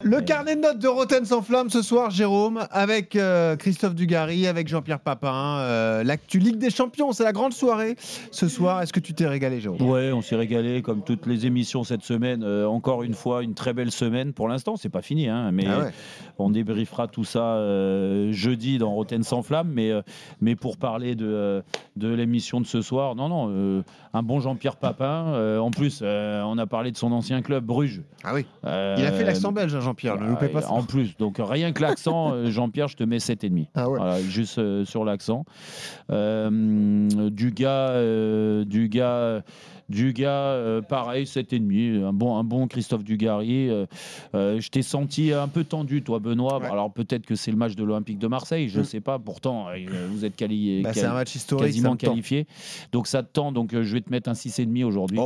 Le carnet de notes de Rotten sans flamme ce soir, Jérôme, avec Christophe Dugarry, avec Jean-Pierre Papin. L'actu Ligue des Champions, c'est la grande soirée ce soir. Est-ce que tu t'es régalé, Jérôme ? Ouais, on s'est régalé comme toutes les émissions cette semaine. Encore une fois, une très belle semaine. Pour l'instant, c'est pas fini, hein, mais on débriefera tout ça jeudi dans Rotten sans flamme. Mais pour parler de l'émission de ce soir, un bon Jean-Pierre Papin. En plus, on a parlé de son ancien club, Bruges. Ah oui. Il a fait l'accent belge, Jean-Pierre. Ne loupez pas ça. En plus, donc rien que l'accent, Jean-Pierre, je te mets 7,5. Ah ouais. Voilà, juste sur l'accent. Dugas, pareil, 7,5. Un bon Christophe Dugarry. Je t'ai senti un peu tendu, toi, Benoît. Ouais. Alors peut-être que c'est le match de l'Olympique de Marseille, je ne sais pas. Pourtant, vous êtes c'est un match historique, quasiment qualifié. Donc ça te tend. Donc je vais te mettre un 6,5 aujourd'hui.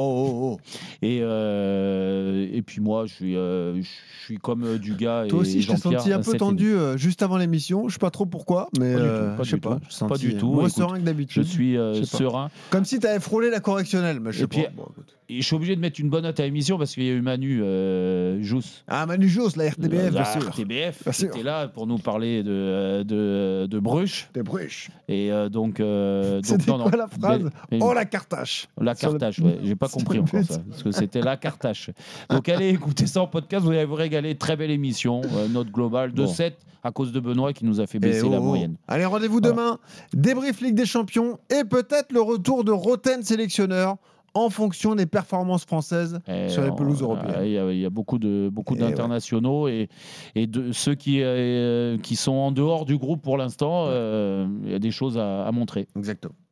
Et puis moi, je suis comme Dugas. Toi aussi, et je t'ai senti un peu tendu juste avant l'émission. Je ne sais pas trop pourquoi, mais je sais pas. Pas du tout. Moins serein que d'habitude. Je suis serein. Comme si tu avais frôlé la correctionnelle. Mais je sais pas. Et je suis obligé de mettre une bonne note à l'émission parce qu'il y a eu Manu Jousse. Ah, Manu Jousse, la RTBF, bien sûr. RTBF, qui était là pour nous parler de Bruges. De Bruges. Et c'était quoi la phrase ? La cartache. La cartache, ouais. J'ai pas compris encore ça. Parce que c'était la cartache. Donc allez écoutez ça en podcast, vous allez vous régaler. Très belle émission, note globale de 7 à cause de Benoît qui nous a fait baisser la moyenne. Allez, rendez-vous demain. Débrief Ligue des Champions et peut-être le retour de Rotten sélectionneur en fonction des performances françaises sur les pelouses européennes. Il y a beaucoup d'internationaux et de ceux qui sont en dehors du groupe pour l'instant, il y a des choses à montrer. Exactement.